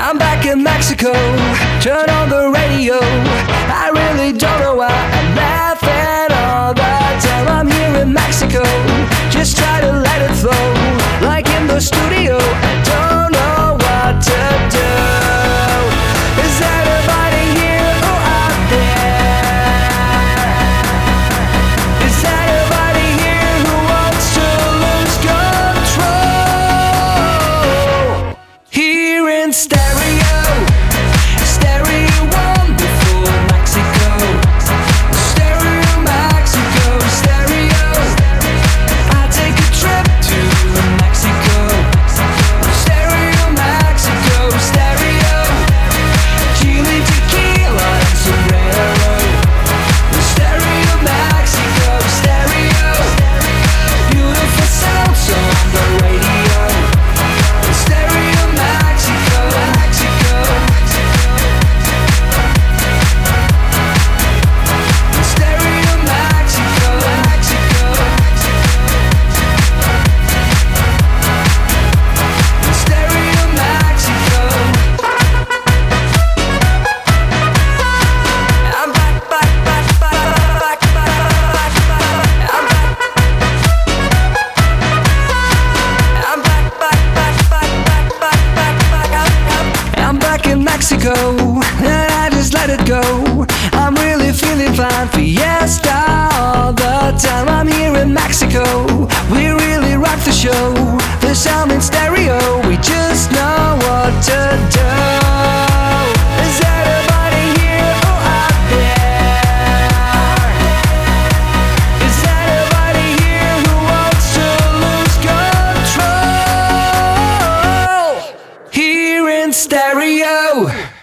I'm back in Mexico, turn on the radio. I really don't know why I'm laughing all the time. I'm here in Mexico, just try to let it flow. Like in the studio, I don't know what to do. Is anybody here or out there? Is anybody here who wants to lose control? Here in stereo, stereo wonderful Mexico, stereo Mexico, stereo. I take a trip to Mexico, stereo Mexico, stereo. Chile, tequila, and sombrero, stereo Mexico, stereo. Beautiful sounds on the radio, stereo Mexico, Mexico. Stereo Mexico, Mexico. Stereo Mexico. I'm back, back, back, back, back, back, back. I'm back. I'm back, back, back, back, back, back, back. I'm back in Mexico, and I just let it go. I'm really feeling fine, fiesta all the time. I'm here in Mexico, we really rock the show. The sound in stereo, we just know what to do. Is anybody here or out there? Is anybody here who wants to lose control? Here in stereo.